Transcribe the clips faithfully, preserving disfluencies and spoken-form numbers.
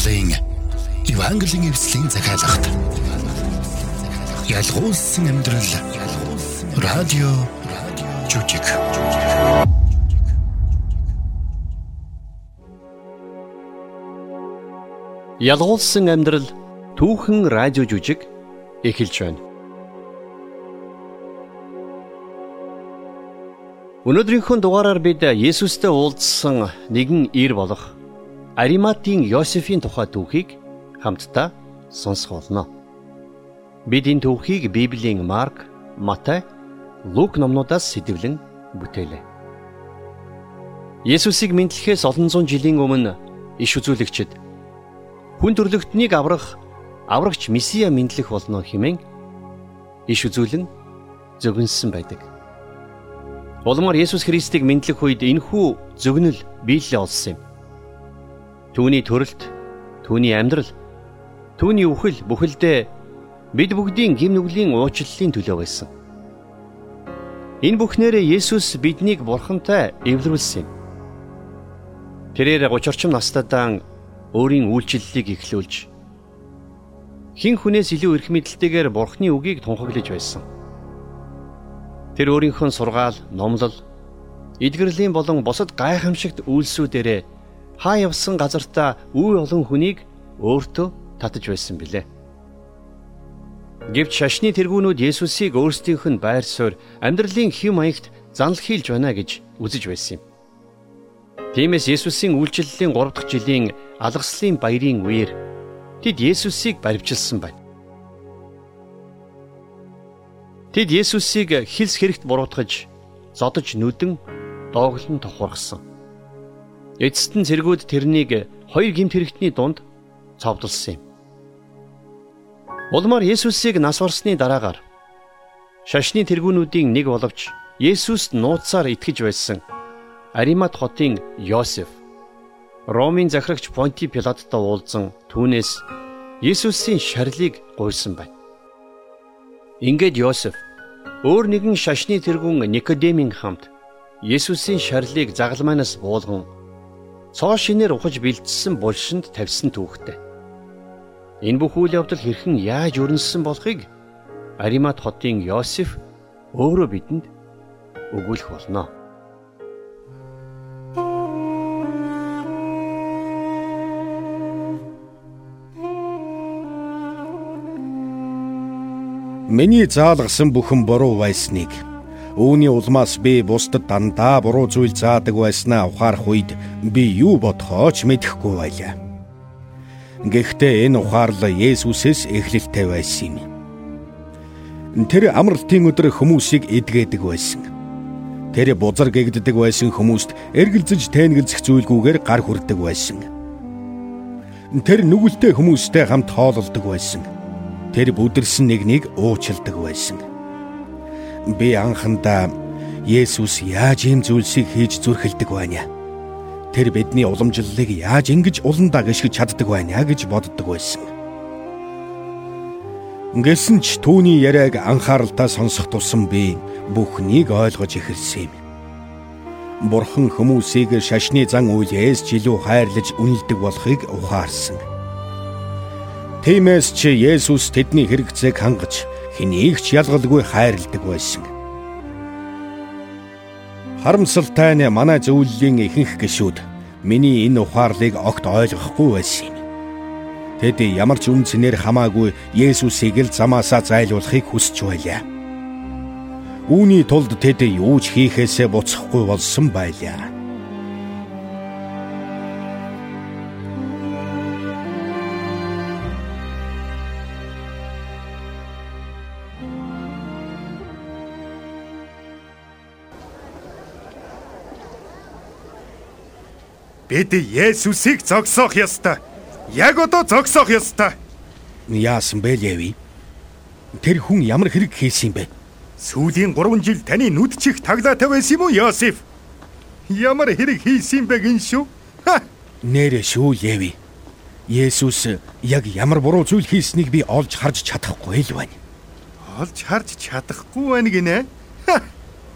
Монголын Евангелийн эвслийн захиалгад ялгуулсан амьдрал радио жүжиг. Ялгуулсан амьдрал түүхэн радио жүжиг эхэлж байна. Өнөөдрийнхөө дугаараар бид Есүстэй уулзсан нэгэн ир болох Ариматийн Йосефийн тухай түүхийг хамтдаа сонсох болно. Бид энэ түүхийг Библийн Марк, Матай, Лук номнуудаас сэдэвлэн бүтээлээ. Есүсийг мэдлэхээс олон зуун жилийн өмнө иш үзүүлэгчид хүн төрлөختнийг аврах аврагч Месиа мэдлэх болно хэмээн иш үзүүлэн зөгнсөн байдаг. Улмаар Есүс Христийг мэдлэх үед энэхүү зөгнөл биелэлээ олсон юм. Түүний төрөлт, түүний амьдрал, түүний үхэл бүхэлдээ бид бүгдийн гэм нүглийн уучлалын төлөө байсан. Энэ бүхнээрээ Есүс биднийг Бурхантай эвлэрүүлсэн юм. Тэрээр гуч орчим настайдаа өөрийн үйлчлэлийг эхлүүлж хэн хүнээс илүү эрх мэдэлтэйгээр Бурханы үгийг тунхаглаж байсан. Тэр өөрийнхөө сургаал, номлол, эдгэрлийн болон бусад гайхамшигт үйлсүүдээрээ хаа явсан газартаа үе олон хүнийг өөртөө татаж байсан билээ. Гэвч шашны тэргүүнүүд Есүсийг өөрсдийнх нь байр суурь, амьдралын хэв маягт занл хийлж байна гэж үзэж байсан юм. Тиймээс Есүсийн үйлчлэлийн гурав дахь жилийн алгаслын баярын үеэр тэд Есүсийг баривчилсан байна. Тэд Есүсийг хилс хэрэгт буруутгаж, зодож нүдэн дооглон тохуургасан. Эцэст нь цэргүүд тэрнийг хоёр гэмт хэрэгтний дунд цовдлсон юм. Улмаар Есүсийг нас барсны дараагаар шашны тэргүүнүүдийн нэг боловч Есүст нууцаар итгэж байсан Аримат хотын Йосеф, Ромын захирагч Понти Пилаттай уулзан түүнээс Есүсийн шарлыг гуйсан байна. Ингээд Йосеф өөр нэгэн шашны тэргүүн Никодемийн хамт Есүсийн шарлыг загалмайнаас буулган цоо шинээр ухаж бэлдсэн булшинд тавьсан түүхтэй. Энэ бүх үйл явдал хэрхэн яаж өрнөсөн болохыг Аримат хотын Йосеф өөрөө бидэнд өгүүлэх болно. Миний заалгасан бүхэн буруу байсныг, үүний улмаас би бусдад дандаа буруу зүйл заадаг байснаа ухаарах үед би юу бодохооч мэдэхгүй байлаа. Гэхдээ энэ ухаарлаа Есүсээс эхлэлтэй байсан юм. Тэр амралтын өдөр хүмүүсийг эдгээдэг байсан. Тэр бузар гэгддэг байсан хүмүүст эргэлзэж тэнэгэлзэх зүйлгүйгээр гар хүрдэг байсан. Тэр нүгэлтэй хүмүүстэй хамт хоололдог байсан. Тэр бүдэрсэн нэгнийг уучилдаг байсан. Би анхандаа Есүс яаж ийм зүйлсийг хийж зүрхэлдэг байна? Тэр бидний уламжлалыг яаж ингэж уландаа гიშгэж чаддаг байна гэж боддог байсан. Гэсэн ч түүний яриаг анхааралтай сонсох тусам би бүхнийг ойлгож эхэлсэн юм. Бурхан хүмүүсийг шашны зан үйлээс ч илүү хайрлаж үнэлдэг болохыг ухаарсан. Тиймээс ч Есүс тэдний хэрэгцээг хангаж хэнийг ч ялгалгүй хайрладаг байсан. Харамсалтай нь манай зөвлөлийн ихэнх гишүүд миний энэ ухаарлыг огт ойлгохгүй байсан юм. Тэд ямар ч үнцнээр хамаагүй Есүсийг л замаасаа зайлуулахыг хүсэж байлаа. Үүний тулд тэд юу ч хийхээсээ буцахгүй болсон байлаа. Бид Есүсийг зогсоох ёстой. Яг одоо зогсоох ёстой. Яасан бэ Леви? Тэр хүн ямар хэрэг хийсэн юм бэ? Сүүлийн гурван жил таны нүд чих таглаатай байсан юм уу, Йосеф? Ямар хэрэг хийсэн бэ гин шүү? Нэрэ шүү Леви. Есүс яг ямар буруу зүйл хийснийг би олж харж чадахгүй л байна. Олж харж чадахгүй байна гинэ?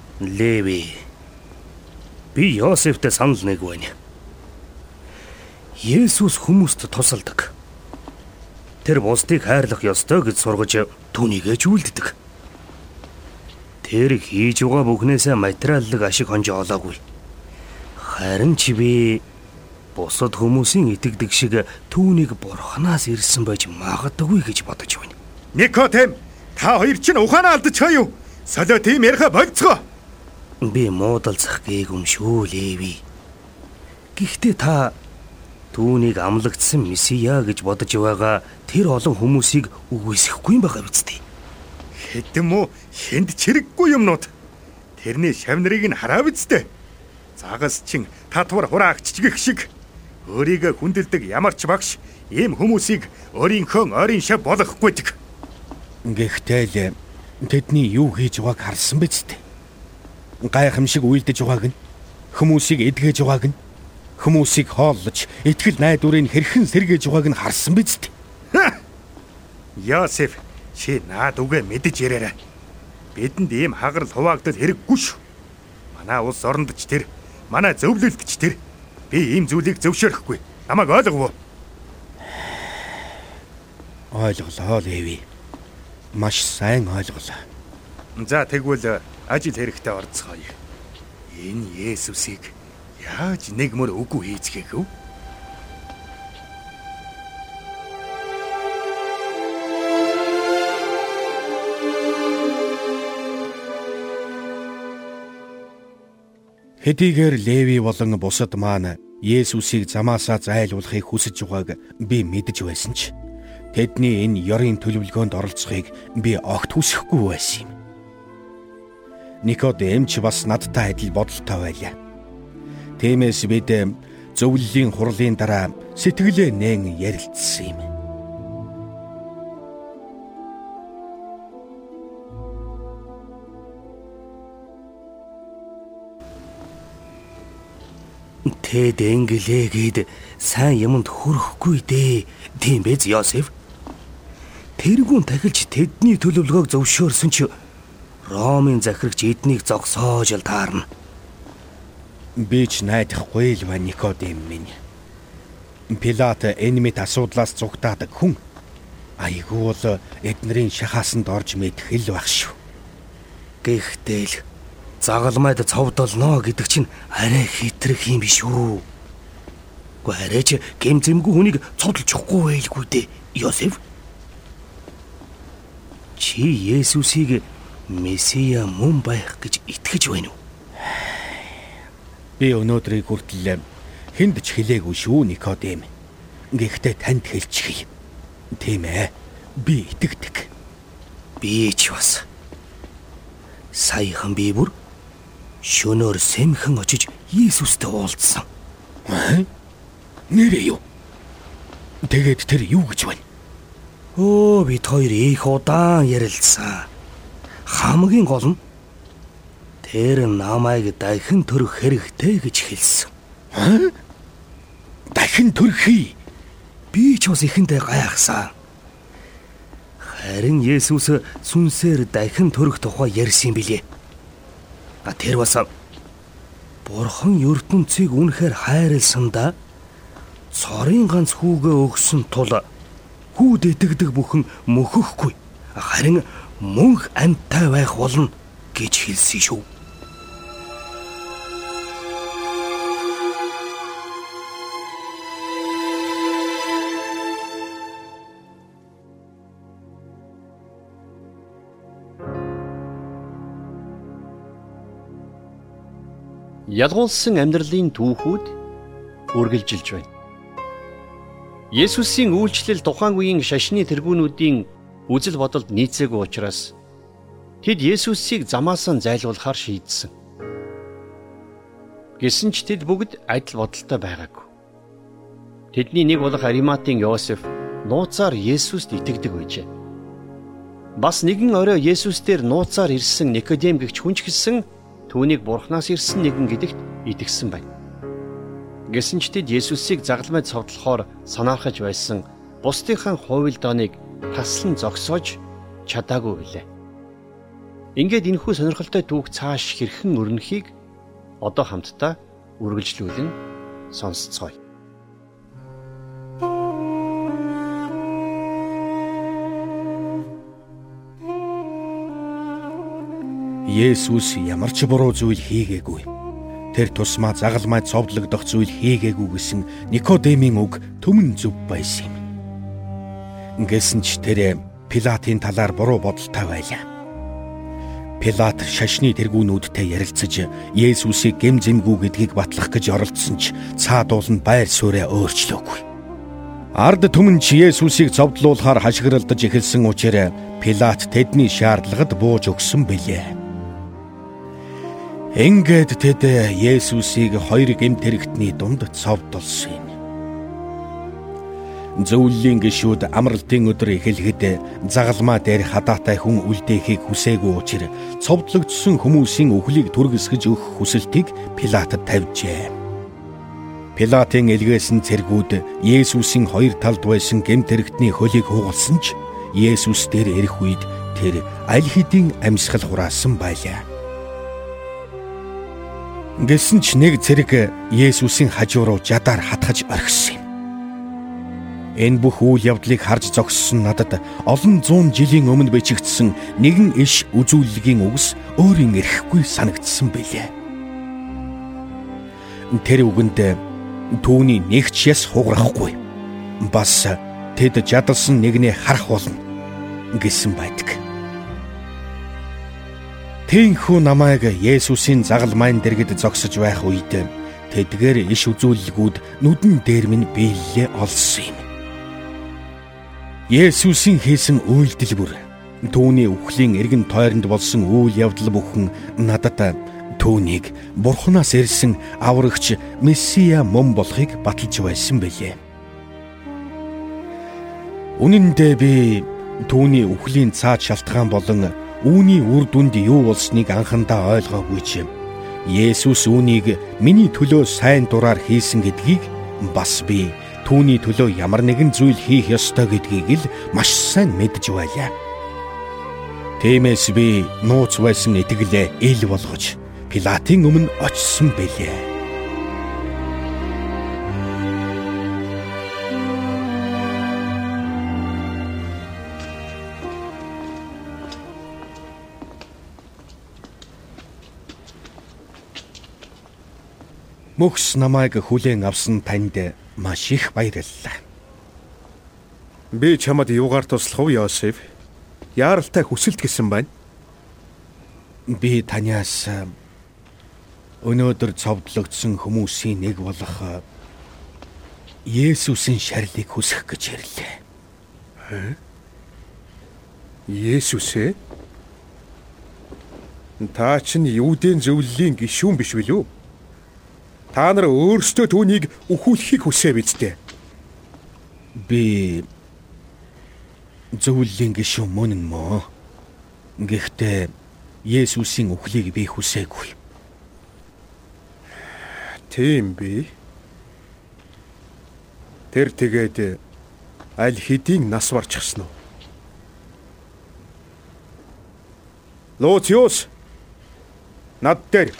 Леви. Би Йосефтэй санал нэг байна. Есүс хүмүүст тусалдаг. Тэр бусдыг хайрлах ёстой гэж сургаж түүнийгээ ч үлддэг. Тэр хийж байгаа бүхнээсээ материаллык ашиг хонжоо олоогүй. Харин чи би бусад хүмүүсийн итгэдэг шиг түүнийг бурханаас ирсэн байж магадгүй гэж бодож байна. Никодем, та хоёр чинь ухаанаа алдчихаа юу? Солио тийм яриха болцгоо. Би муудалцах гээгүй юм шүү Леви. Гэхдээ та түүнийг амлагдсан месиа гэж бодож байгаа тэр олон хүмүүсийг үгүйсэхгүй юм байгаа биз дээ. Хэдэн мө хэнд чирэггүй юмнууд. Тэрний шавнарыг нь хараа биз дээ. Загас чин татвар хураагч гэх шиг өөрийгөө хүндэлдэг ямар ч багш ийм хүмүүсийг өөрийнхөө ойрын шав болгохгүйдэг. Гэхдээ л тэдний юу хийж байгааг харсан биз дээ. Гайхамшиг үйлдэж байгааг нь, хүмүүсийг эдгэж байгааг нь, хүмүүсийг хооллож, итгэл найдварыг хэрхэн сэргээж байгааг нь харсан биз дээ. Йосеф, чи наад үгээ мэдэж яраарай. Бидэнд ийм хагарал хуваагдал хэрэггүй шүү. Манай улс орондч тэр, манай зөвлөлтч тэр. Би ийм зүйлийг зөвшөөрөхгүй. Намайг ойлгов уу? Ойлголоо Леви. Маш сайн ойлголоо. За тэгвэл ажил хэрэгтэй орцгоё. Энэ Есүсийг яаж нэг мөр үгүй хийцгээх вэ? Хэдийгээр Леви болон бусад маань Есүсийг замаасаа зайлуулахыг хүсэж байгааг би мэдэж байсан ч тэдний энэ ёрын төлөвлөгөөнд оролцохыг би огт хүсэхгүй байсан юм. Никодем ч бас надтай адил бодолтой байлаа. Тиймээс бид зөвлөлийн хурлын дараа сэтгэлээ нээн ярилцсан юм. Тэд инглээгээд сайн юмд хүрэхгүй дээ. Тийм биз Йосеф? Тэргүүн тахилч тэдний төлөвлөгөөг зөвшөөрсөн ч Ромын захирагч эднийг зогсоож л таарна. Би ч найдахгүй л ба Никодем минь. Пилат энэ мэт асуудлаас зугтаадаг хүн. Айгуу л эднэрийн шахаасанд орж мэдэх л байх шүү. Гэхдээ л загалмайд цовдолно гэдэг чинь арай хитрэх юм биш үү? Гэхдээ арай ч гэмзэмгүй хүнийг цодолчихгүй байлгүй дээ, Йосеф. Чи Есүсийг месиа мөн байх гэж итгэж байна уу? Би өнөөдрийг хүртэл хэнд ч хэлээгүй шүү Никодем. Гэхдээ танд хэлчихье. Тийм ээ. Би итгэдэг. Би ч бас. Саяхан би бүр шөнөөр сэмхэн очиж Есүстэй уулзсан. Нэрээ юу? Тэгээд тэр юу гэж байна? Оо, бид хоёр их удаан ярилцсан. Хамгийн гол нь тэр намайг дахин төрөх хэрэгтэй гэж хэлсэн. Дахин төрөхий? Би ч бас ихэндээ гайхсан. Харин Есүс сүнсээр дахин төрөх тухай ярьсан билээ. А тэр бас Бурхан ертөнцийг үнэхээр хайрласандаа цорын ганц хүүгээ өгсөн тул хүүд итгэдэг бүхэн мөхөхгүй. Харин мөнх амьттай байх болно гэж хэлсэн шүү. Ялгуулсан амьдралын түүхүүд үргэлжилж байна. Есүсийн үйлчлэл тухайн үеийн шашны тэргүүнүүдийн үзэл бодолд нийцээгүй учраас тэд Есүсийг замаасаа зайлуулахар шийдсэн. Гэсэн ч тэд бүгд адил бодолтой байгаагүй. Тэдний нэг болох Ариматын Йосеф нууцаар Есүст итгэдэг байжээ. Бас нэгэн орой Есүс дээр нууцаар ирсэн Никодем гэгч хүн ч гэсэн түүнийг Бурханаас ирсэн нэгэн гэдэгт итгэсэн байна. Гэсэн ч тэд Есүсийг загалмайд цовдлохоор санаахаж байсан бусдынхаа хувилдааныг таслан зогсоож чадаагүй билээ. Ингээд энэхүү сонирхолтой түүх цааш хэрхэн өрнөхийг одоо хамтдаа үргэлжлүүлэн сонсцгоё. Есүс ямар ч буруу зүйл хийгээгүй. Тэр тусмаа загалмай цовдлогдох зүйл хийгээгүй гэсэн Никодемийн үг түмэн зөв байсан юм. Ингэсэн ч тэр Пилатын талаар буруу бодолтой байлаа. Пилат шашны тэргүүнүүдтэй ярилцаж Есүсийг гэмзэмгүй гэдгийг батлах гэж оролдсон ч цаад уул нь байр суурьаа өөрчлөөгүй. Ард түмэн ч Есүсийг цовдлуулахаар хашгиралдаж эхэлсэн учраас Пилат тэдний шаардлагад бууж өгсөн билээ. Ингээд тэд Есүсийг хоёр гэмт хэрэгтний дунд цовдлуулсан юм. Зөвлөлийн гишүүд амралтын өдөр эхлэхэд загалмаа дээр хадаатай хүн үлдээхийг хүсээгүй учраас цовдлогдсон хүмүүсийн үхлийг түргэсгэж өгөх хүсэлтийг Пилатад тавьжээ. Пилатын элгээсэн цэргүүд Есүсийн хоёр талд байсан гэмт хэрэгтний хөлийг хугалсан ч Есүс дээр ирэх үед тэр аль хэдийн амьсгал хураасан байлаа. Гэсэн ч нэг цэрэг Есүсийн хажуу руу жадаар хатгаж орхисон юм. Энэ бүх үйл явдлыг харж зогссон надад олон зуун жилийн өмнө бичигдсэн нэгэн иш үзүүлэлгийн үгс өөрийн эрэхгүй санагдсан билээ. Тэр үгэнд түүний нэгч яс хугарахгүй. Бас тэд жадалсан нэгнээ харах болно гэсэн байдаг. Тэнхүү намайг Есүсийн загалмайн дэргэд зогсож байх үед тэдгээр иш үзүүлэлгүүд нүдэн дээр минь биелэлээ олсон юм. Есүсийн хийсэн үйлдэл бүр түүний үхлийн эргэн тойронд болсон үйл явдал бүхэн надад түүнийг Бурханаас ирсэн аврагч Месиа мөн болохыг баталж байсан билээ. Үнэн дээр би түүний үхлийн цаад шалтгаан болон үүний үр дүнд юу болсныг анхандаа ойлгоогүй ч Есүс үүнийг миний төлөө сайн дураар хийсэн гэдгийг бас би түүний төлөө ямар нэгэн зүйл хийх ёстой гэдгийг л маш сайн мэдж байлаа. Тиймээс би нууц байсан итгэлээ ил болгож Пилатын өмнө очсон билээ. Мөхс намайг хүлээн авсан танд маш их баярлалаа. Би чамд юугаар туслах вэ, Йосеф? Яаралтай хүсэлт гэсэн байна. Би танаас өнөөдөр цовдлогдсон хүмүүсийн нэг болох Есүсийн шарлыг хүсэх гэж ирлээ. Есүс ээ? Та чинь Юудын зөвлөлийн гишүүн биш үү? Та нар өөрсдөө түүнийг үхүүлэхийг хүсээ биз дээ. Би зөвлөлийн гишүүн мөн мөө. Гэхдээ Есүсийн үхлийг би хүсээгүй. Тийм би. Тэр тэгээд аль хэдийн нас барчихсан уу? Луциус над дээр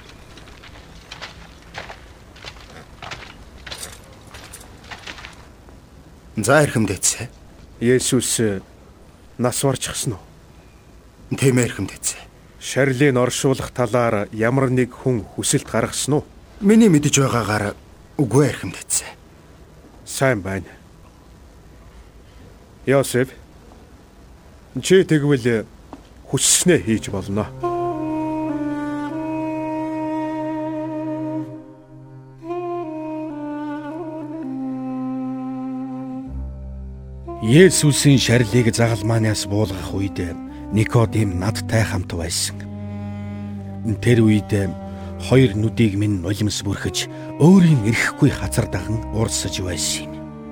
За эрхэмдээцээ. Есүс нас барчихсан уу? Тийм эрхэмдээцээ. Шарлийг оршуулах талаар ямар нэг хүн хүсэлт гаргасан уу? Миний мэдэж байгаагаар үгүй эрхэмдээцээ. Сайн байна. Йосеф, чи тэгвэл хүсснээ хийж болно. Есүсийн шарлыг загалмаанаас буулгах үед Никодем надтай хамт байсан. Тэр үед хоёр нүдийг минь нулимс бүрхэж өөрийн эрэхгүй хазар даган урсаж байсан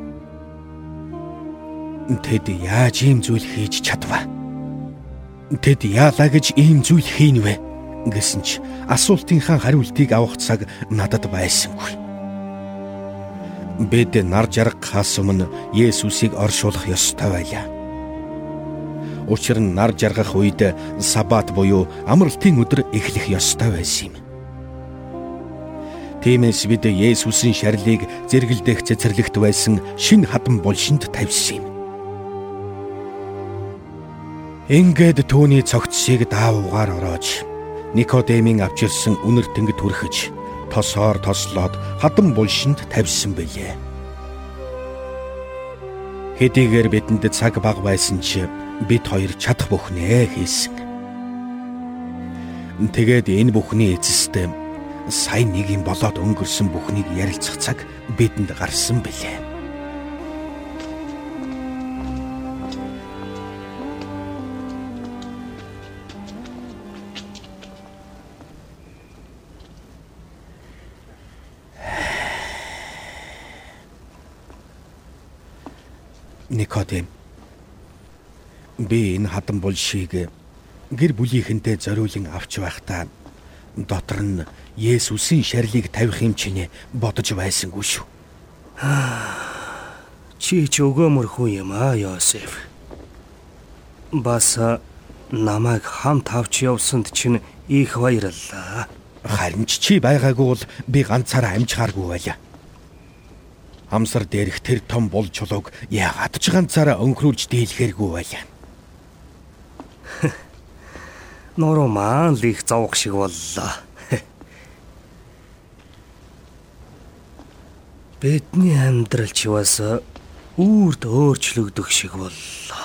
юм. Тэд яаж ийм зүйл хийж чадваа? Тэд яалаа гэж ийм зүйл хийн вэ гэсэн ч асуултынхаа хариултыг авах цаг надад байсангүй. Бид нар жаргахаас өмнө Есүсийг оршуулах ёстой байлаа. Учир нь нар жаргах үед сабат буюу амралтын өдөр эхлэх ёстой байсан юм. Тиймээс бид Есүсийн шарлыг зэргэлдэх цэцэрлэгт байсан шинэ хадан булшинд тавьсан юм. Ингээд түүний цогцсыг даавуугаар ороож Никодемийн авч ирсэн үнэр тэнгид хүрхэж тосоор тослоод хадан булшинд тавьсан билээ. Хэдийгээр бидэнд цаг бага байсан ч бид хоёр чадах бүхнээ хийсэн. Тэгээд энэ бүхний эцэст сайн нэг юм болоод өнгөрсөн бүхнийг ярилцах цаг бидэнд гарсан билээ. Никодем, би энэ хадан булшийг гэр бүлийнхэнтэй зориулан авч байхдаа дотор нь Есүсийн шарлыг тавих юм чинээ бодож байсангүй шүү. Чи ч өгөөмөр хүн юм аа, Йосеф. Бас намайг хамт авч явсанд чинь их баярлалаа. Харин чи байгаагүй бол би ганцаараа амжихааргүй байлаа. Амсар дээрх тэр том бол чулууг яагаад ч ганцаараа өнхрүүлж дийлэхэргүй байлаа. Нуруу маань л их зовх шиг боллоо. Бидний амьдрал ч бас үрд өөрчлөгдөх шиг боллоо.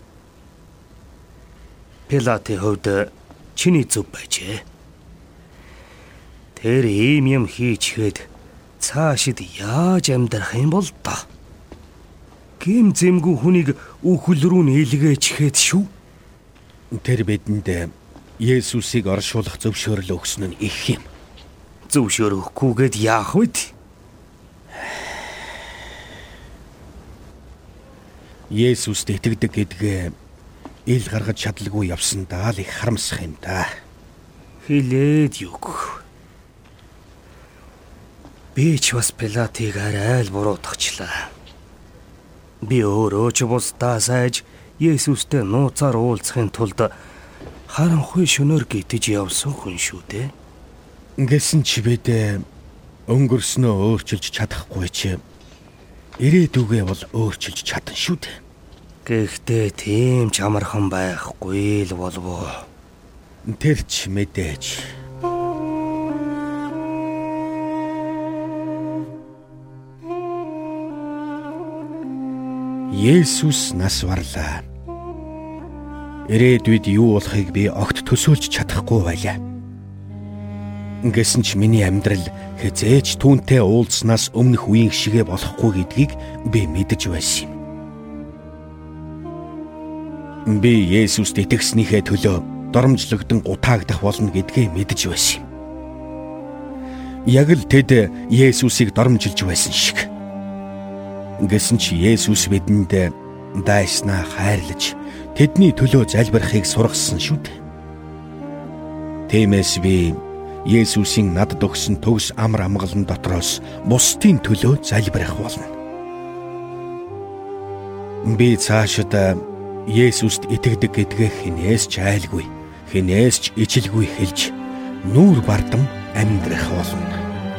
Пилатын хувьд чиний зөв байжээ. Тэр ийм юм хийчихэд цаашид яаж амьдрах юм бол та? Гим зэмгүй хүнийг үхэл рүү нийлгээчихэд шүү. Тэр бидэнд Есүсийг оршуулах зөвшөөрөл өгсөн нь их юм. Зөвшөөрөхгүйгээд яах вэ? Есүст итгэдэг гэдгээ ил гаргаж чадлагүй явсандаа л их харамсах юм да. Хилээд юг. Би ч бас Пилатыг арай л буруутгачлаа. Би өөрөө ч бусдаа сайж Есүстэй нууцаар уулзахын тулд харанхуй шөнөөр гитэж явсан хүн шүү дээ. Ингэсэн чи бид өнгөрснөө өөрчилж чадахгүй ч ирээдүгээ бол өөрчилж чадна шүү дээ. Гэхдээ тийм ч амархан байхгүй л болов. Тэр ч мэдээж. Есүс нас барлаа. Ирээдүйд юу болохыг би огт төсөөлж чадахгүй байлаа. Ингэсэн ч миний амьдрал хязээч түүнтэй уулзнаас өмнөх үеийн шигэ болохгүй гэдгийг би мэдэж байсан юм. Би Есүст итгэснийхээ төлөө доромжлогдсон гутаагдах болно гэдгээ мэдэж байсан юм. Яг л тэд Есүсийг доромжилж байсан шиг. Ингэсэн ч Есүс бидэнд дайснаа хайрлаж тэдний төлөө залбирахыг сургасан шүү дээ. Тиймээс би Есүсийн надад өгсөн төгс амар амгалан дотроос бусдын төлөө залбирах болно. Би цаашид Есүст итгэдэг гэдгээ хинээс ч айлгүй, хинээс ч ичилгүй хэлж нүүр бардам амьдрах болно.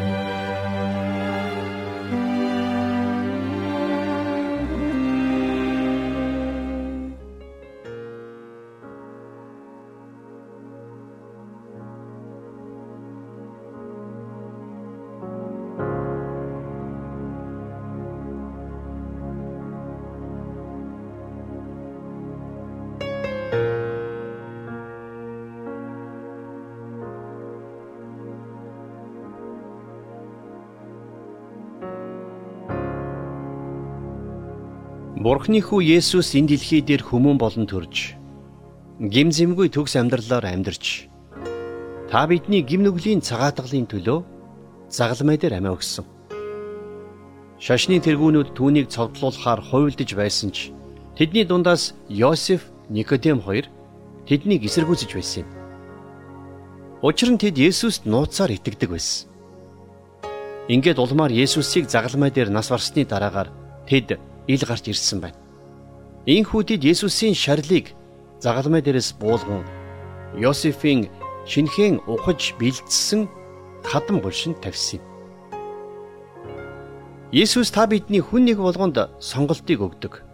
Бурхны хүү Есүс энэ дэлхий дээр хүмүүн болон төрж, гимзэмгүй төгс амьдралаар амьдарч, та бидний гим нүглийн цагаатгалын төлөө загалмай дээр амиа өгсөн. Шашны тэргүүнүүд түүнийг цовдлуулахаар хувилдаж байсан ч тэдний дундаас Йосеф, Никодем хоёр тэднийг эсэргүүцэж байсан юм. Учир нь тэд Есүст нууцаар итгэдэг байсан. Ингээд улмаар Есүсийг загалмай дээр нас барсны дараагаар тэд ил гарч ирсэн байна. Ийхүү тэд Есүсийн шарлыг загалмай дээрээс буулган Йосефийн шинхэн ухаж бэлдсэн хадан булшинд тавьсан юм. Есүс та бидний хүн нэг болгонд сонголтыг өгдөг.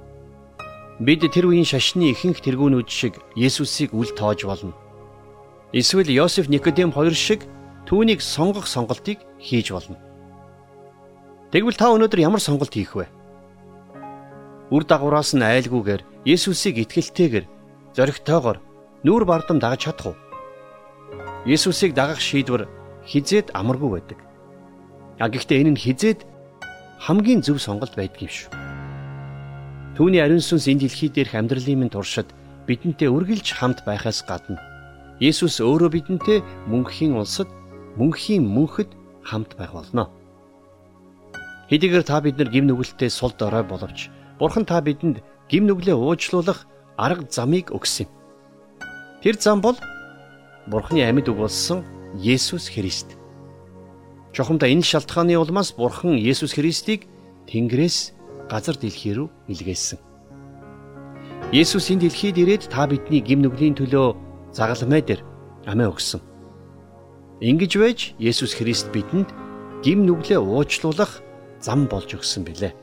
Бид тэр үеийн шашны ихэнх тэргүүнүүд шиг Есүсийг үл тоож болно. Эсвэл Йосеф Никодем хоёр шиг түүнийг сонгох сонголтыг хийж болно. Тэгвэл та өнөөдөр ямар сонголт хийх вэ? Үр дагавраас нь айлгүйгээр Есүсийг итгэлтэйгээр зоригтойгоор нүүр бардам дагаж чадах уу? Есүсийг дагах шийдвэр хизээд амаргүй байдаг. А гэхдээ энэ нь хизээд хамгийн зөв сонголт байдаг юм шүү. Түүний ариун сүнс энэ дэлхий дээрх амьдралын минь туршид бидэнтэй үргэлж хамт байхаас гадна Есүс өөрөө бидэнтэй мөнхийн улсад мөнхийн мөнхөд хамт байх болно. Хэдийгээр та бид нар гим нүгэлтэй сул дорой боловч Бурхан та бидэнд гим нүглээ уучлуулах арга замыг өгсөн. Тэр зам бол Бурханы амьд үг болсон Есүс Христ. Чухамдаа энэ шалтгааны улмаас Бурхан Есүс Христийг Тэнгэрээс газар дэлхий рүү илгээсэн. Есүс энэ дэлхийд ирээд та бидний гим нүглийн төлөө загалмай дээр амиа өгсөн. Ингэж байж Есүс Христ бидэнд гим нүглээ уучлуулах зам болж өгсөн билээ.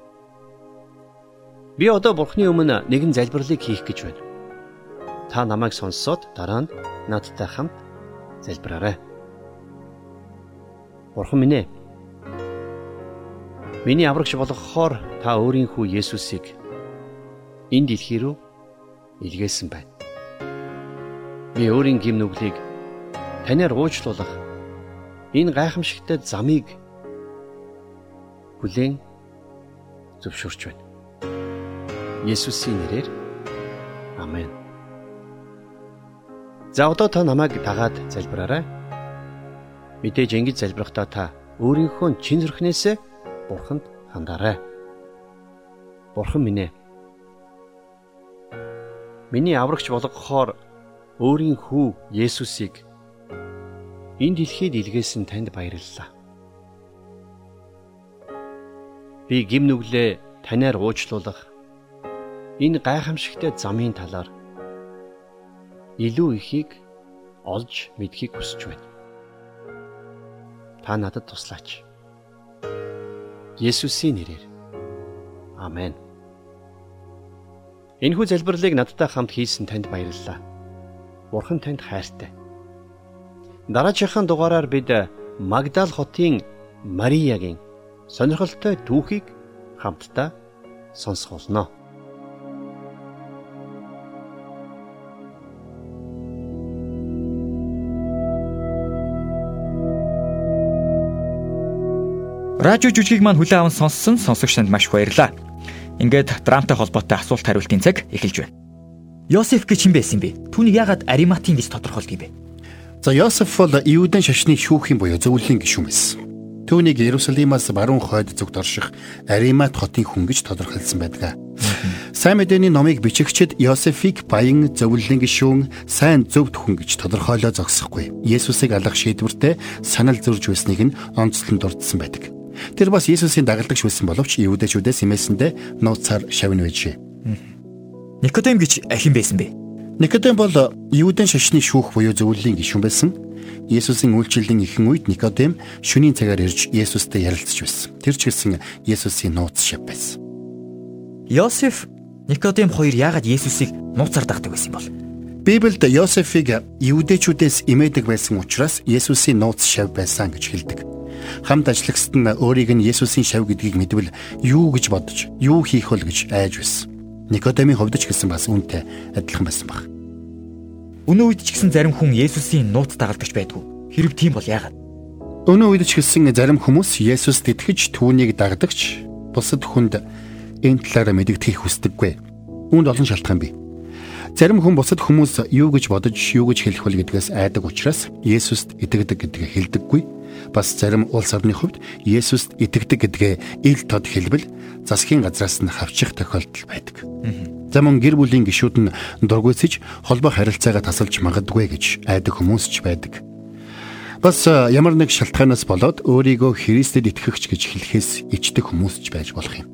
Би одоо Бурханы өмнө нэгэн залбирлыг хийх гэж байна. Та намайг сонсоод дараа нь надтай хамт залбираарай. Бурхан минь ээ. Миний аврагч болгохоор та өөрийн хүү Есүсийг энэ дэлхий рүү илгээсэн байна. Би өөрийн гим нүглийг танаар уучлуулах энэ гайхамшигтай замыг хүлээн зөвшөөрч байна. Есүсийн нэрээр амен. За одоо та намайг дагаад залбираарай. Мэдээж ингэж залбирахдаа та өөрийнхөө чин зүрхнээсээ Бурханд хандаарай. Бурхан минь ээ. Миний аврагч болгохоор өөрийн хүү Есүсийг энэ дэлхийд илгээсэн танд баярлалаа. Би гим нүглээ танаар уучлуулах энэ гайхамшигтай замын талаар илүү ихийг олж мэдхийг хүсэж байна. Та надад туслаач. Есүсийн нэрээр. Амен. Энэхүү залбирлыг надтай хамт хийсэн танд баярлалаа. Бурхан танд хайртай. Дараачихан дугаараар бид Магдал хотын Мариягийн сонирхолтой түүхийг хамтдаа сонсох болно. Радио жүжигийг маань хүлээн аван сонссон сонсогч танд маш их баярлалаа. Ингээд драмтай холбоотой асуулт хариултын цаг эхэлж байна. Йосеф гэж хэн байсан бэ? Түүнийг яагаад Ариматин гэж тодорхойлдог юм бэ? За Йосеф бол Иудын шашны шүүхийн буюу зөвлөлийн гишүүн байсан. Түүнийг Иерусалимаас баруун хойд зүгт орших Аримат хотын хүн гэж тодорхойлсон байдаг. Сайн мэдээний номыг бичигчид Йосефийг баян зөвлөлийн гишүүн, сайн зөвд хүн гэж тодорхойлоо зогсохгүй. Есүсийг алах шийдвэртэй санал зурж байсныг нь онцлон дурдсан байдаг. Тэр бас Есүсийн дагалдагч байсан боловч Иудэчүүдээс эмээсэндээ нууцаар шавна байжээ. Никодем гэж хэн байсан бэ? Никодем бол Иудын шашны шүүх буюу зөвлөлийн гишүүн байсан. Есүсийн үйлчлэлийн ихэнх үед Никодем шөнийн цагаар ирж Есүстэй ярилцж байсан. Тэр ч гэсэн Есүсийн нууц шав байсан. Йосеф, Никодем хоёр яагаад Есүсийг нууцаар дагдаг байсан бол? Библиэд Йосефийг Иудэчүүдээс эмээдэг байсан учраас Есүсийн нууц шав байсан гэж хэлдэг. Хамт ажиллагчид нь өөрийг нь Есүсийн шав гэдгийг мэдвэл юу гэж бодож, юу хийх вэ гэж айж байсан. Никодемийн хувьд ч гэсэн бас үүнтэй адилхан байсан баг. Өнөө үед ч гэсэн зарим хүн Есүсийн нууц дагалдагч байдгүй. Хэрэг тийм бол яагаад? Өнөө үед ч гэсэн зарим хүмүүс Есүст итгэж түүнийг дагдагч, бусад хүнд энэ талаараа мэдэгдэхийг хүсдэггүй. Үүнд олон шалтгаан бий. Зарим хүн бусад хүмүүс юу гэж бодож, юу гэж хэлэх вэ гэдгээс айдаг учраас Есүст итгэдэг гэдгээ хэлдэггүй. Бас зарим улс орны хувьд Есүст итгэдэг гэдгээ ил тод хэлбэл засгийн газраас нь хавчих тохиолдол байдаг. За мөн гэр бүлийн гишүүд нь дургүйсэж холбоо харилцаагаа тасалж магадгүй гэж айдаг хүмүүс ч байдаг. Бас ямар нэг шалтгаанаас болоод өөрийгөө Христэд итгэгч гэж хэлэхээс ичдэг хүмүүс ч байж болох юм.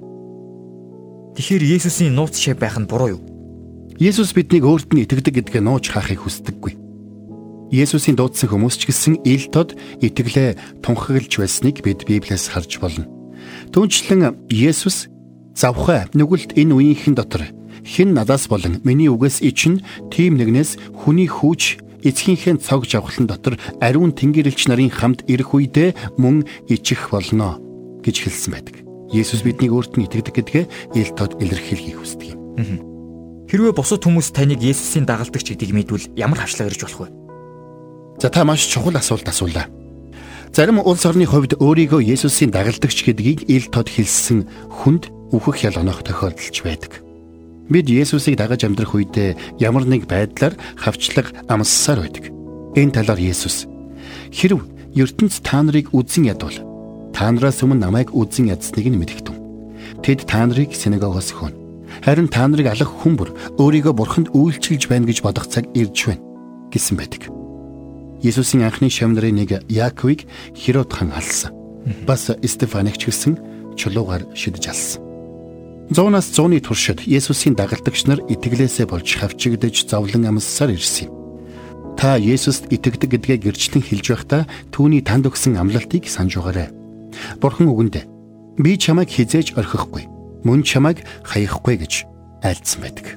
Тэгэхээр Есүсийн нууц шав байх нь буруу юу? Есүс биднийг өөрт нь итгэдэг гэдгээ нууж хаахыг хүсдэггүй. Есүсийн дуудсан хүмүүс ч гэсэн ил тод итгэлээ тунхаглаж байсныг бид Библиэс харж болно. Түүнчлэн Есүс завхай нүгэлт энэ үеийнхэн дотор хэн надаас болон миний үгээс ичнэ тийм нэгнээс хүний хүүч эцгийнхээ цог жавхлан дотор ариун тэнгэрэлч нарын хамт ирэх үедээ мөн ичих болно гэж хэлсэн байдаг. Есүс биднийг өөрт нь итгэдэг гэдгээ ил тод илэрхийлхийг хүсдэг юм. Хэрвээ бусад хүмүүс таныг Есүсийн дагалдагч гэдгийг мэдвэл ямар хавчлага ирж болох вэ? За та маш чухал асуулт асуулаа. Зарим улс орны хувьд өөрийгөө Есүсийн дагалдагч гэдгийг ил тод хэлсэн хүнд үхэх ял онох тохиолдолж байдаг. Бид Есүсийг дагаж амьдрах үедээ ямар нэг байдлаар хавчлага амссаар байдаг. Энэ талаар Есүс "Хэрв ертөнц та нарыг үзэн ядвал та нараас өмнө намайг үзэн ядсныг нь мэдэгтэн. Тэд та нарыг синагогоос хөөнө. Харин та нарыг алах хүн бүр өөрийгөө бурханд үйлчилж байна гэж бодох цаг ирж байна" гэсэн байдаг. Есүсийн анхны шавнарын нэг Яаковыг Херод хан алсан. Бас Стефаник ч гэсэн чулуугаар шидэж алсан. Зуунаас зууны туршид Есүсийн дагалдагч нар итгэлээсээ болж хавчигдж зовлон амссаар ирсэн юм. Та Есүст итгэдэг гэдгээ гэрчлэн хэлж байхдаа түүний танд өгсөн амлалтыг санаж байгаарай. Бурхан үгэндээ "Би чамайг хизээж орхихгүй, мөн чамайг хаяхгүй" гэж айлдсан байдаг.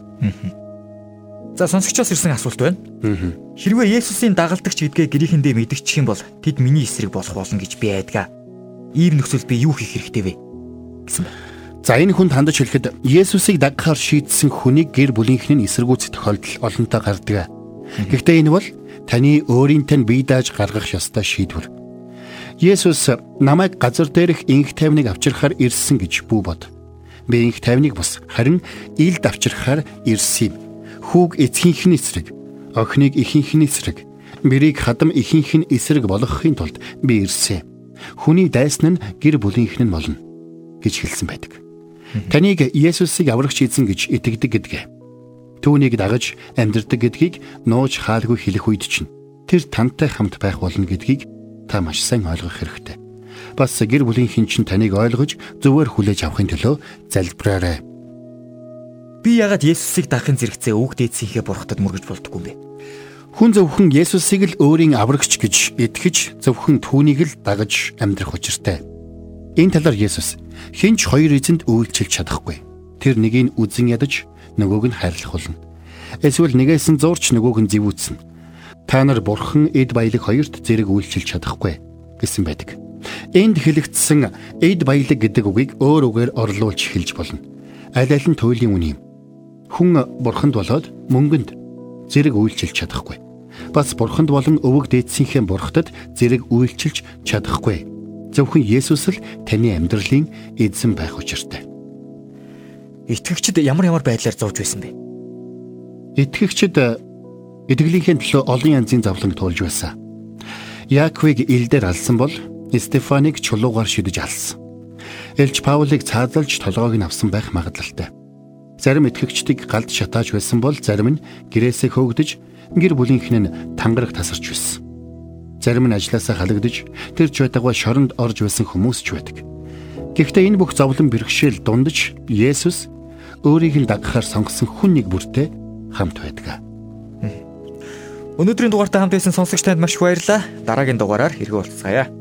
За сонсогчоос ирсэн асуулт байна. Хэрвээ Есүсийн дагалдагч гэдгээ гэрийнхэндээ мэдчихэх юм бол тэд миний эсрэг болох болно гэж би айдгаа. Ийм нөхцөлд би юу хийх хэрэгтэй вэ гэсэн байна. За энэ хүн хандаж хэлэхэд Есүсийг дагахаар шийдсэн хүнийг гэр бүлийнхэн нь эсэргүүцэх тохиолдол олонтоо гардаг. Гэхдээ энэ бол таны өөрийнтэй нь бие дааж гаргах ёстой шийдвэр. Есүс намайг газар дээрх инх тайвныг авчрахаар ирсэн гэж бүү бод. Би инх тайвныг бус харин илд авчрахаар ирсэн юм. Хүүг эцгийнхэн эсрэг, охиныг эхийнхэн эсрэг, мэрийг хадам эхийнхэн эсрэг болгохын тулд би ирсэн. Хүний дайсан нь гэр бүлийнхэн нь болно гэж хэлсэн байдаг. Таныг Есүсийг аврагч эзэн гэж итгэдэг гэдгээ, түүнийг дагаж амьдрдаг гэдгийг нууж хаалгүй хэлэх үед чинь тэр тантай хамт байх болно гэдгийг та маш сайн ойлгох хэрэгтэй. Бас гэр бүлийнхэн чинь таныг ойлгож зөвөр хүлээж авахын төлөө залбираарай. Би яагаад Есүсийг дагахын зэрэгцээ үг дээдсийнхээ бурхтад мөргөж болдгоо юм бэ? Хүн зөвхөн Есүсийг л өөрийн аврагч гэж итгэж зөвхөн түүнийг л дагаж амьдрах учиртай. Энэ талаар Есүс хинч хоёр эзэнд үйлчилж чадахгүй. Тэр нэгийг үзэн ядаж нөгөөг нь хайрлах болно. Эсвэл нэгээс нь зурч нөгөөг нь зэвүүцнэ. Та нар бурхан эд баялаг хоёрт зэрэг үйлчилж чадахгүй гэсэн байдаг. Энд хэлэгдсэн эд баялаг гэдэг үгийг өөр үгээр орлуулж хэлж болно. Аль аль нь туйлын үн юм. Хүн бурханд болоод мөнгөнд зэрэг үйлчилж чадахгүй. Бас бурханд болон өвөг дээдсийнхээ бурхтад зэрэг үйлчилж чадахгүй. Зөвхөн Есүс л таны амьдралын эзэн байх учиртай. Итгэгчид ямар ямар байдлаар зовж байсан бэ? Итгэгчид итгэлийнхээ төлөө олон янзын зовлон туулж байсан. Яаковыг илдээр алсан бол Стефаник чулуугаар шидэж алсан. Элч Паулыг цаазалж толгойг нь авсан байх магадлалтай. Зарим итгэгчдийг галд шатааж байсан бол зарим нь гэрээсээ хөөгдөж гэр бүлийнхэн нь тангараг тасарч байсан. Зарим нь ажлаасаа халагдаж тэр ч байтугай шоронд орж байсан хүмүүс ч байдаг. Гэхдээ энэ бүх зовлон бэрхшээл дундаж Есүс өөрийг нь дагахаар сонгосон хүн нэг бүртээ хамт байдаг. Өнөөдрийн дугаартай хамт байсан сонсогч танд маш их баярлалаа. Дараагийн дугаараар хэрэг уулзцаая.